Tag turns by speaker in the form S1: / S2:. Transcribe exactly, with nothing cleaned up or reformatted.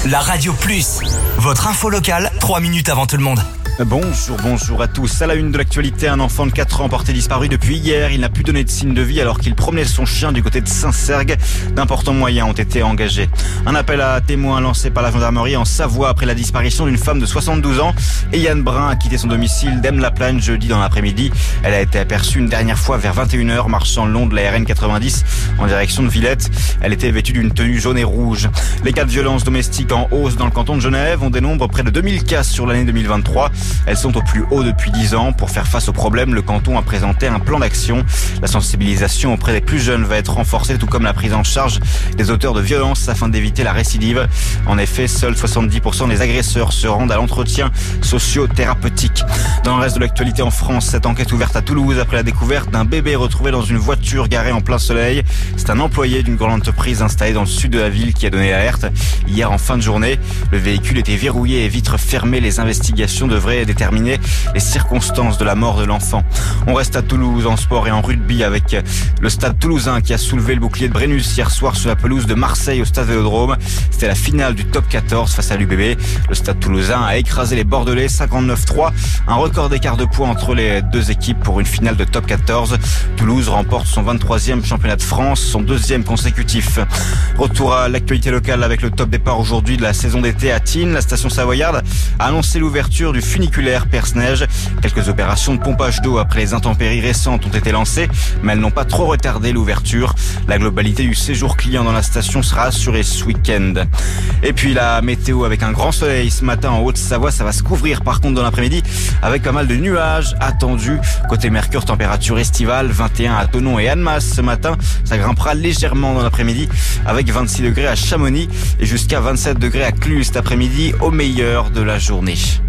S1: La Radio Plus, votre info locale, trois minutes avant tout le monde.
S2: Bonjour, bonjour à tous. À la une de l'actualité, un enfant de quatre ans porté disparu depuis hier. Il n'a plus donné de signe de vie alors qu'il promenait son chien du côté de Saint-Sergue. D'importants moyens ont été engagés. Un appel à témoins lancé par la gendarmerie en Savoie après la disparition d'une femme de soixante-douze ans. Et Yann Brun a quitté son domicile d'Aime-la-Plagne jeudi dans l'après-midi. Elle a été aperçue une dernière fois vers vingt et une heures marchant le long de la R N quatre-vingt-dix en direction de Villette. Elle était vêtue d'une tenue jaune et rouge. Les cas de violence domestiques en hausse dans le canton de Genève. On dénombre près de deux mille cas sur l'année deux mille vingt-trois. Elles sont au plus haut depuis dix ans. Pour faire face au problème, le canton a présenté un plan d'action. La sensibilisation auprès des plus jeunes va être renforcée, tout comme la prise en charge des auteurs de violences afin d'éviter la récidive. En effet, seuls soixante-dix pour cent des agresseurs se rendent à l'entretien socio-thérapeutique. Dans le reste de l'actualité en France, cette enquête ouverte à Toulouse après la découverte d'un bébé retrouvé dans une voiture garée en plein soleil. C'est un employé d'une grande entreprise installée dans le sud de la ville qui a donné l'alerte hier en fin de journée. Le véhicule était verrouillé et vitres fermées. Les investigations devraient déterminer les circonstances de la mort de l'enfant. On reste à Toulouse en sport et en rugby avec le Stade Toulousain qui a soulevé le bouclier de Brennus hier soir sur la pelouse de Marseille au Stade Vélodrome. C'était la finale du top quatorze face à l'U B B. Le Stade Toulousain a écrasé les Bordelais cinquante-neuf trois. Un record d'écart de points entre les deux équipes pour une finale de top quatorze. Toulouse remporte son vingt-troisième championnat de France, son deuxième consécutif. Retour à l'actualité locale avec le top départ aujourd'hui de la saison d'été à Tignes. La station savoyarde a annoncé l'ouverture du funiculaire Perce-Neige. Quelques opérations de pompage d'eau après les intempéries récentes ont été lancées, mais elles n'ont pas trop retardé l'ouverture. La globalité du séjour client dans la station sera assurée ce week-end. Et puis la météo avec un grand soleil ce matin en Haute-Savoie, ça va se couvrir par contre dans l'après-midi avec pas mal de nuages attendus. Côté Mercure, température estivale, vingt et un à Thonon et Annemasse ce matin. Ça grimpera légèrement dans l'après-midi avec vingt-six degrés à Chamonix et jusqu'à vingt-sept degrés à Cluses cet après-midi au meilleur de la journée.